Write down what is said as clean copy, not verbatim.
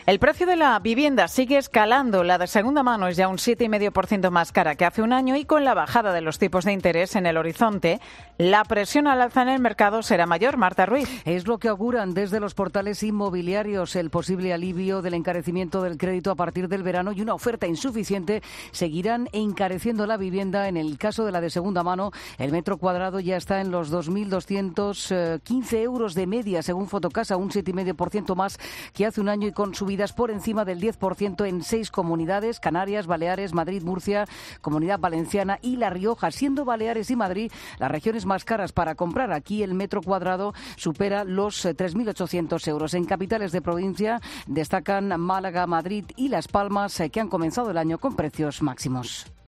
El precio de la vivienda sigue escalando. La de segunda mano es ya un 7,5% más cara que hace un año y con la bajada de los tipos de interés en el horizonte, la presión al alza en el mercado será mayor. Marta Ruiz. Es lo que auguran desde los portales inmobiliarios, el posible alivio del encarecimiento del crédito a partir del verano y una oferta insuficiente seguirán encareciendo la vivienda. En el caso de la de segunda mano, el metro cuadrado ya está en los 2.215 euros de media, según Fotocasa, un 7,5% más que hace un año y con subidas por encima del 10% en 6 comunidades: Canarias, Baleares, Madrid, Murcia, Comunidad Valenciana y La Rioja, siendo Baleares y Madrid las regiones más caras para comprar. Aquí el metro cuadrado supera los 3.800 euros. En capitales de provincia destacan Málaga, Madrid y Las Palmas, que han comenzado el año con precios máximos.